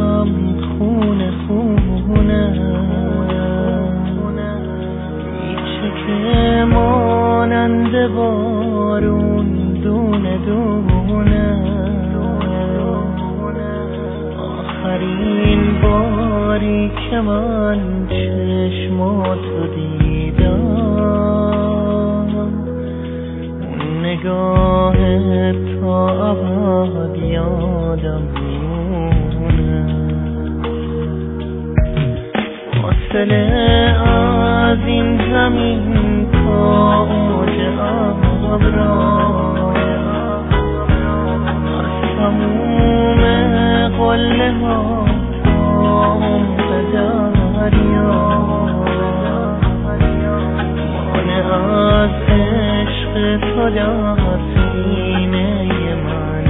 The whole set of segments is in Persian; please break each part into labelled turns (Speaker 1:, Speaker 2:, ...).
Speaker 1: چشمم خونه خونه پیچه که مانند بارون دونه دونه آخرین باری که من چشماتو دیدم اون نگاه تا ابد یادم میمونه فاصله از این زمین تا اوج ابرا از تموم قله ها تا عمق دریا مانع از عشق تو در سینه من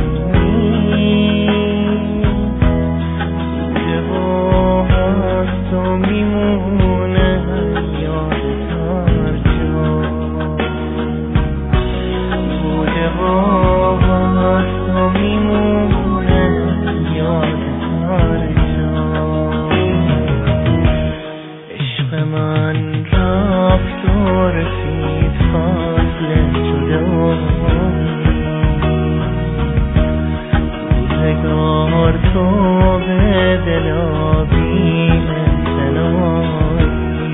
Speaker 1: نیست بوده و هست و میمونه یادت هر جا بوده و هست و میمونه یادت هر جا عشق من رفت و رسید فصل جدایی روزگار تو به دلابی سنایی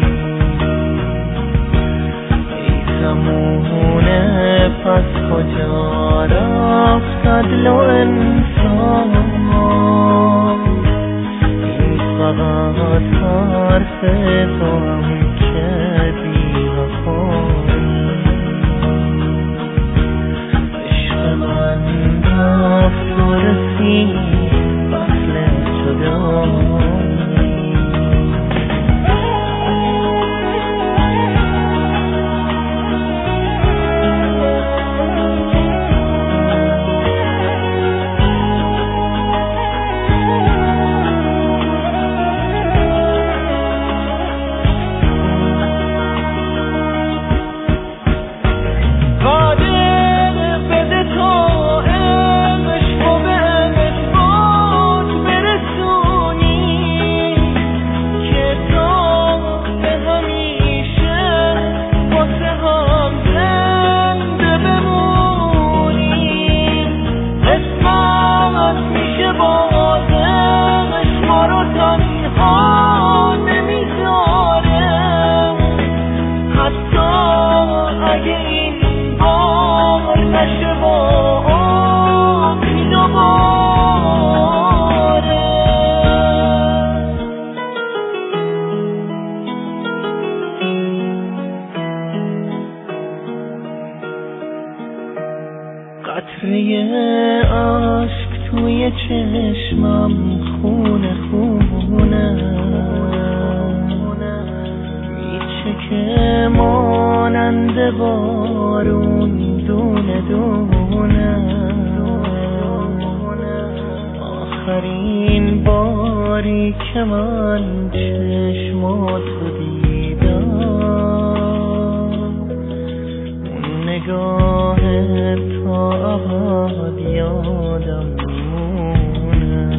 Speaker 1: ای زمونه پس کجا رفت عدل و انصاف این فقط حرف تو هم که بی وفایی عشق من رفت و رسید فصل جدایی قطره عشق توی چشمم خونه خونه میچه که مانند بارون دونه دونه آخرین باری که من چشماتو دیدم اون نگاه تا ابد یادم میمونه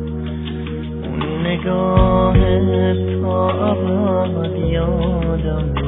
Speaker 1: اون نگاه تا ابد یادم